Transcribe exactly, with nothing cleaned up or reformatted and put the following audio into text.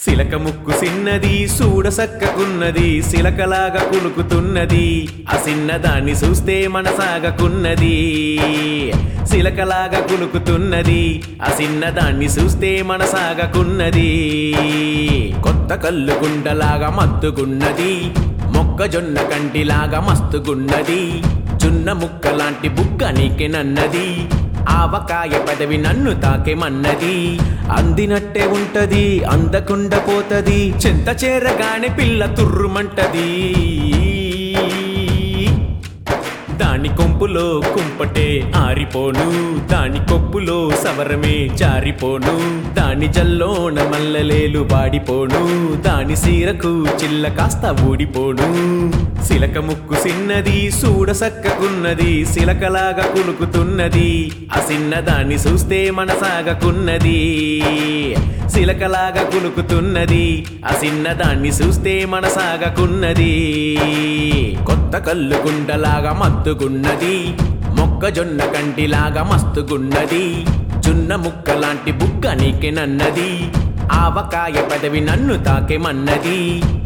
సిలక ముక్కు సిన్నది సూడ సక్కకున్నది సిలకలాగా కులుకుతున్నది ఆ సిన్నదాన్ని చూస్తే మనసాగకున్నది సిలకలాగా కులుకుతున్నది ఆ సిన్నదాన్ని చూస్తే మనసాగకున్నది కొత్త కళ్ళు గుండలాగా మత్తుగున్నది మొక్కజొన్న కంటిలాగా మస్తుగున్నది జున్న ముక్కలాంటి బుగ్గ నీకెనన్నది ఆవకాయ పదవి నన్ను తాకెమన్నది అందినట్టే ఉంటది అందకుండా పోతది చెంత చేరగానే పిల్ల తుర్రుమంటది దాని కొంపులో కుంపటే ఆరిపోను దాని కొప్పులో సవరమే జారిపోను దాని జల్లోన మల్లలేలు వాడిపోను దాని సీరకు చిల్ల కాస్త ఊడిపోను సిలక ముక్కు సిన్నది సూడ సక్కకున్నది సిలకలాగా కులుకుతున్నది ఆ సిన్నదాన్ని చూస్తే మనసాగకున్నది సిలకలాగా కులుకుతున్నది ఆ సిన్నదాన్ని చూస్తే మనసాగకున్నది కొత్త కళ్ళు గుండలాగా మత్తుగున్నది మొక్కజొన్న కంటిలాగా మస్తుగున్నది జున్న ముక్కలాంటి బుగ్గ నీకెనన్నది ఆవకాయ పదవి నన్ను తాకెమన్నది